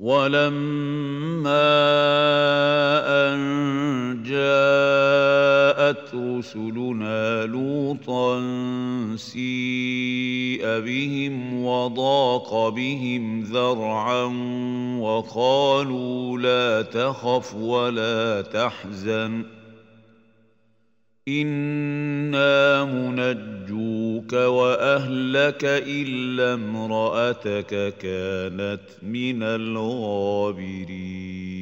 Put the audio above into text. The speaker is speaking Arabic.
ولما أن جاءت رسلنا لوطا سيء بهم وضاق بهم ذرعا وقالوا لا تخف ولا تحزن إنا منجوك وأهلك إلا امرأتك كانت من الغابرين.